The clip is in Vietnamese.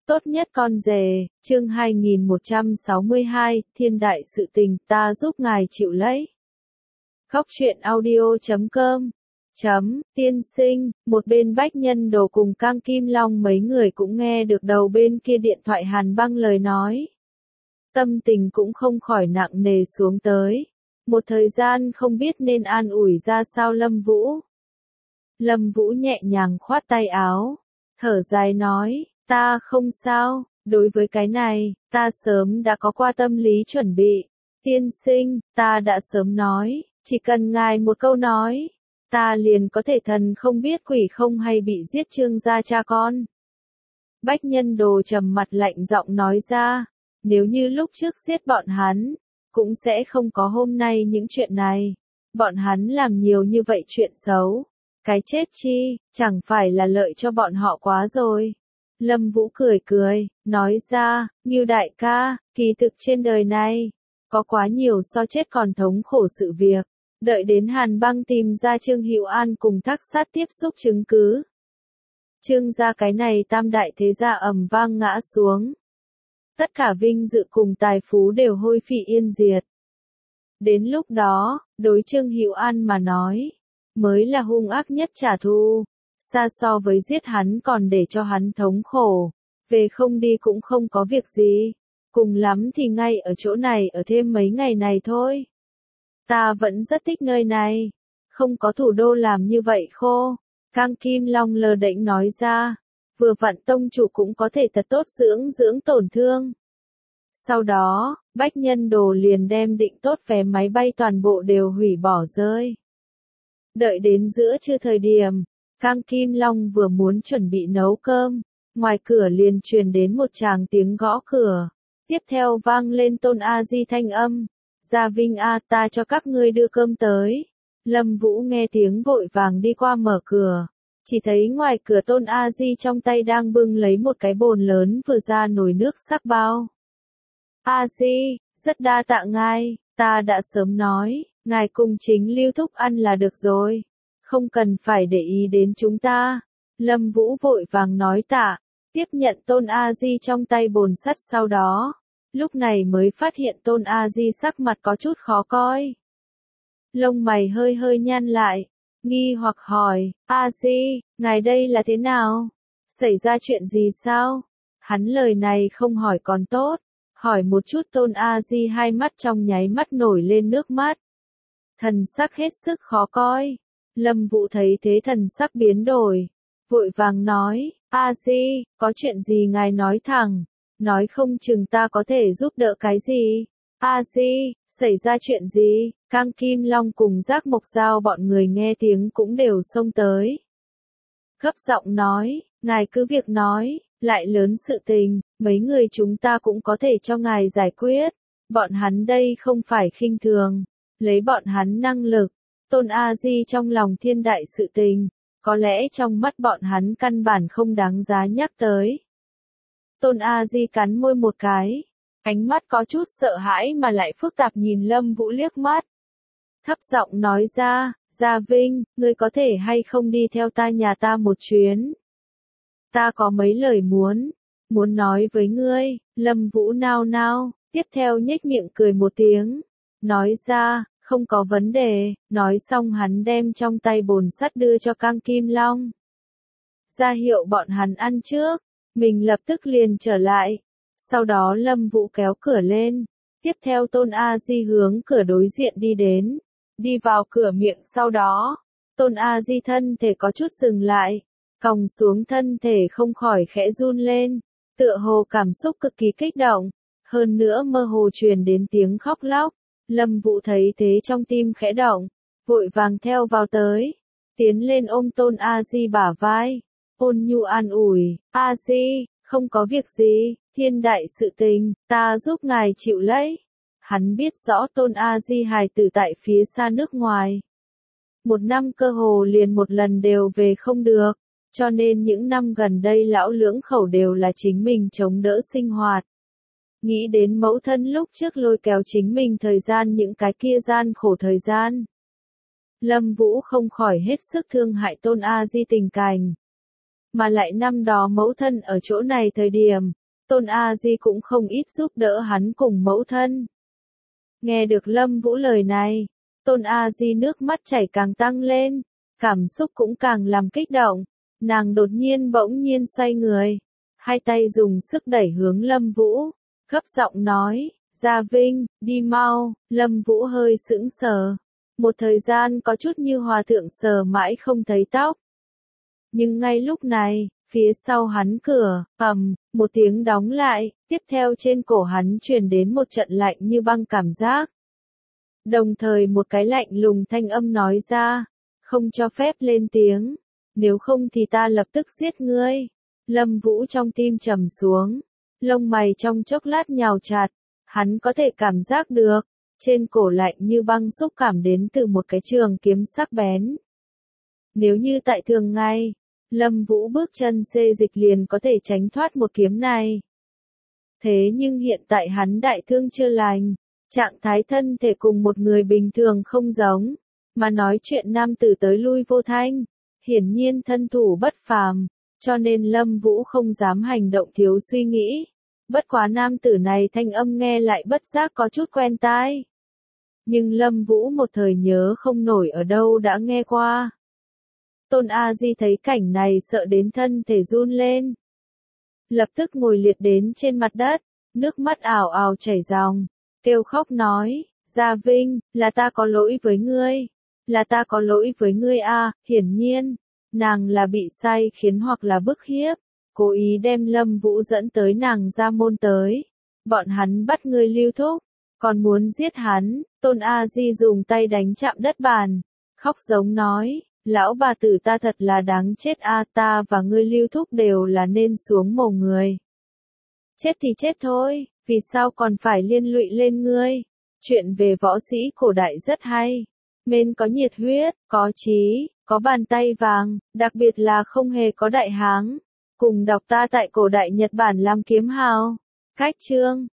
Tốt nhất con rể, chương 2162, thiên đại sự tình, ta giúp ngài chịu lấy. Khóc chuyện audio.com Tiên sinh, một bên Bách Nhân Đồ cùng Cang Kim Long mấy người cũng nghe được đầu bên kia điện thoại Hàn Băng lời nói. Tâm tình cũng không khỏi nặng nề xuống tới. Một thời gian không biết nên an ủi ra sao Lâm Vũ. Lâm Vũ nhẹ nhàng khoát tay áo, thở dài nói, ta không sao, đối với cái này, ta sớm đã có qua tâm lý chuẩn bị. Tiên sinh, ta đã sớm nói, chỉ cần ngài một câu nói, ta liền có thể thần không biết quỷ không hay bị giết Trương gia cha con. Bách Nhân Đồ trầm mặt lạnh giọng nói ra, nếu như lúc trước giết bọn hắn, cũng sẽ không có hôm nay những chuyện này. Bọn hắn làm nhiều như vậy chuyện xấu, cái chết chi, chẳng phải là lợi cho bọn họ quá rồi. Lâm Vũ cười cười, nói ra, Ngưu đại ca, kỳ thực trên đời này, có quá nhiều so chết còn thống khổ sự việc. Đợi đến Hàn Băng tìm ra Trương Hữu An cùng Thác Sát tiếp xúc chứng cứ. Trương gia cái này tam đại thế gia ầm vang ngã xuống. Tất cả vinh dự cùng tài phú đều hôi phi yên diệt. Đến lúc đó, đối Trương Hữu An mà nói, mới là hung ác nhất trả thù. Xa so với giết hắn còn để cho hắn thống khổ, về không đi cũng không có việc gì, cùng lắm thì ngay ở chỗ này ở thêm mấy ngày này thôi. Ta vẫn rất thích nơi này, không có thủ đô làm như vậy khô. Cang Kim Long lờ đễnh nói ra, vừa vặn tông chủ cũng có thể thật tốt dưỡng tổn thương. Sau đó, Bách Nhân Đồ liền đem định tốt vé máy bay toàn bộ đều hủy bỏ rơi. Đợi đến giữa trưa thời điểm, Cang Kim Long vừa muốn chuẩn bị nấu cơm, ngoài cửa liền truyền đến một tràng tiếng gõ cửa. Tiếp theo vang lên Tôn A Di thanh âm, Gia Vinh A, ta cho các ngươi đưa cơm tới. Lâm Vũ nghe tiếng vội vàng đi qua mở cửa, chỉ thấy ngoài cửa Tôn A Di trong tay đang bưng lấy một cái bồn lớn vừa ra nồi nước sắc bao. A Di, rất đa tạ ngài, ta đã sớm nói, ngài cùng chính Lưu Thúc ăn là được rồi. Không cần phải để ý đến chúng ta. Lâm Vũ vội vàng nói tạ, tiếp nhận Tôn A Di trong tay bồn sắt sau đó. Lúc này mới phát hiện Tôn A Di sắc mặt có chút khó coi. Lông mày hơi hơi nhăn lại, nghi hoặc hỏi, A Di, ngài đây là thế nào? Xảy ra chuyện gì sao? Hắn lời này không hỏi còn tốt, hỏi một chút Tôn A Di hai mắt trong nháy mắt nổi lên nước mắt. Thần sắc hết sức khó coi. Lâm Vũ thấy thế thần sắc biến đổi, vội vàng nói, A Di, có chuyện gì ngài nói thẳng, nói không chừng ta có thể giúp đỡ cái gì. A Di, xảy ra chuyện gì? Cang Kim Long cùng Giác Mộc Giao bọn người nghe tiếng cũng đều xông tới. Gấp giọng nói, ngài cứ việc nói, lại lớn sự tình, mấy người chúng ta cũng có thể cho ngài giải quyết. Bọn hắn đây không phải khinh thường, lấy bọn hắn năng lực. Tôn A Di trong lòng thiên đại sự tình, có lẽ trong mắt bọn hắn căn bản không đáng giá nhắc tới. Tôn A Di cắn môi một cái, ánh mắt có chút sợ hãi mà lại phức tạp nhìn Lâm Vũ liếc mắt. Thấp giọng nói ra, Gia Vinh, ngươi có thể hay không đi theo ta nhà ta một chuyến? Ta có mấy lời muốn nói với ngươi. Lâm Vũ nao nao, tiếp theo nhếch miệng cười một tiếng, nói ra, không có vấn đề. Nói xong hắn đem trong tay bồn sắt đưa cho Cang Kim Long, ra hiệu bọn hắn ăn trước, mình lập tức liền trở lại. Sau đó Lâm Vũ kéo cửa lên, tiếp theo Tôn A Di hướng cửa đối diện đi đến, đi vào cửa miệng sau đó, Tôn A Di thân thể có chút dừng lại, còng xuống thân thể không khỏi khẽ run lên, tựa hồ cảm xúc cực kỳ kích động, hơn nữa mơ hồ truyền đến tiếng khóc lóc. Lâm Vũ thấy thế trong tim khẽ động, vội vàng theo vào tới, tiến lên ôm Tôn A Di bả vai, ôn nhu an ủi, A Di, không có việc gì, thiên đại sự tình, ta giúp ngài chịu lấy. Hắn biết rõ Tôn A Di hài tử tại phía xa nước ngoài. Một năm cơ hồ liền một lần đều về không được, cho nên những năm gần đây lão lưỡng khẩu đều là chính mình chống đỡ sinh hoạt. Nghĩ đến mẫu thân lúc trước lôi kéo chính mình thời gian những cái kia gian khổ thời gian. Lâm Vũ không khỏi hết sức thương hại Tôn A Di tình cảnh. Mà lại năm đó mẫu thân ở chỗ này thời điểm, Tôn A Di cũng không ít giúp đỡ hắn cùng mẫu thân. Nghe được Lâm Vũ lời này, Tôn A Di nước mắt chảy càng tăng lên, cảm xúc cũng càng làm kích động, nàng đột nhiên bỗng nhiên xoay người, hai tay dùng sức đẩy hướng Lâm Vũ, gấp giọng nói, Gia Vinh, đi mau. Lâm Vũ hơi sững sờ, một thời gian có chút như hòa thượng sờ mãi không thấy tóc. Nhưng ngay lúc này, phía sau hắn cửa, một tiếng đóng lại, tiếp theo trên cổ hắn truyền đến một trận lạnh như băng cảm giác. Đồng thời một cái lạnh lùng thanh âm nói ra, không cho phép lên tiếng, nếu không thì ta lập tức giết ngươi. Lâm Vũ trong tim trầm xuống, lông mày trong chốc lát nhào chặt, hắn có thể cảm giác được, trên cổ lạnh như băng xúc cảm đến từ một cái trường kiếm sắc bén. Nếu như tại thường ngày, Lâm Vũ bước chân xê dịch liền có thể tránh thoát một kiếm này. Thế nhưng hiện tại hắn đại thương chưa lành, trạng thái thân thể cùng một người bình thường không giống, mà nói chuyện nam tử tới lui vô thanh, hiển nhiên thân thủ bất phàm, cho nên Lâm Vũ không dám hành động thiếu suy nghĩ. Bất quá nam tử này thanh âm nghe lại bất giác có chút quen tai. Nhưng Lâm Vũ một thời nhớ không nổi ở đâu đã nghe qua. Tôn A Di thấy cảnh này sợ đến thân thể run lên. Lập tức ngồi liệt đến trên mặt đất, nước mắt ào ào chảy ròng, kêu khóc nói, Gia Vinh, là ta có lỗi với ngươi, là ta có lỗi với ngươi a. Hiển nhiên, nàng là bị sai khiến hoặc là bức hiếp, cố ý đem Lâm Vũ dẫn tới nàng ra môn tới. Bọn hắn bắt ngươi Lưu Thúc, còn muốn giết hắn. Tôn A Di dùng tay đánh chạm đất bàn, khóc giống nói, lão bà tử ta thật là đáng chết a, ta và ngươi Lưu Thúc đều là nên xuống mồ người. Chết thì chết thôi, vì sao còn phải liên lụy lên ngươi? Chuyện về võ sĩ cổ đại rất hay. Mên có nhiệt huyết, có trí, có bàn tay vàng, đặc biệt là không hề có đại háng. Cùng đọc ta tại cổ đại Nhật Bản làm kiếm hào. Cách chương